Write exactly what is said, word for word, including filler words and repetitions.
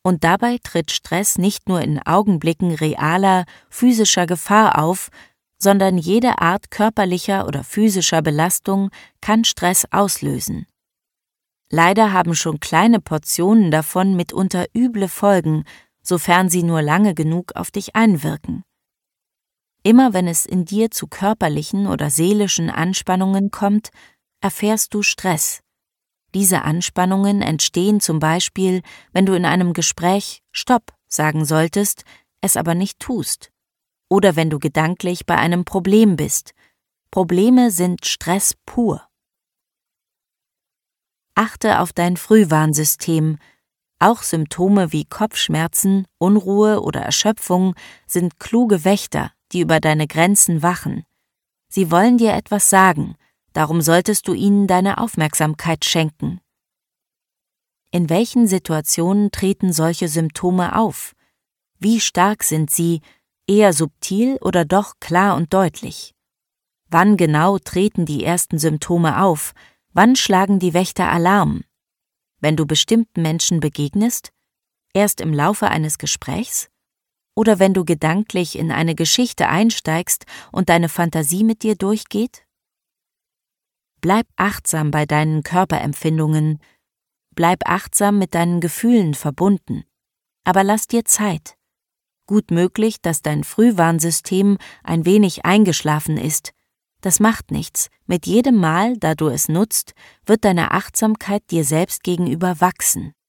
Und dabei tritt Stress nicht nur in Augenblicken realer, physischer Gefahr auf, sondern jede Art körperlicher oder physischer Belastung kann Stress auslösen. Leider haben schon kleine Portionen davon mitunter üble Folgen, sofern sie nur lange genug auf dich einwirken. Immer wenn es in dir zu körperlichen oder seelischen Anspannungen kommt, erfährst du Stress. Diese Anspannungen entstehen zum Beispiel, wenn du in einem Gespräch Stopp sagen solltest, es aber nicht tust. Oder wenn du gedanklich bei einem Problem bist. Probleme sind Stress pur. Achte auf dein Frühwarnsystem. Auch Symptome wie Kopfschmerzen, Unruhe oder Erschöpfung sind kluge Wächter, die über deine Grenzen wachen. Sie wollen dir etwas sagen, darum solltest du ihnen deine Aufmerksamkeit schenken. In welchen Situationen treten solche Symptome auf? Wie stark sind sie, eher subtil oder doch klar und deutlich? Wann genau treten die ersten Symptome auf? Wann schlagen die Wächter Alarm? Wenn du bestimmten Menschen begegnest? Erst im Laufe eines Gesprächs? Oder wenn du gedanklich in eine Geschichte einsteigst und deine Fantasie mit dir durchgeht? Bleib achtsam bei deinen Körperempfindungen. Bleib achtsam mit deinen Gefühlen verbunden. Aber lass dir Zeit. Gut möglich, dass dein Frühwarnsystem ein wenig eingeschlafen ist. Das macht nichts. Mit jedem Mal, da du es nutzt, wird deine Achtsamkeit dir selbst gegenüber wachsen.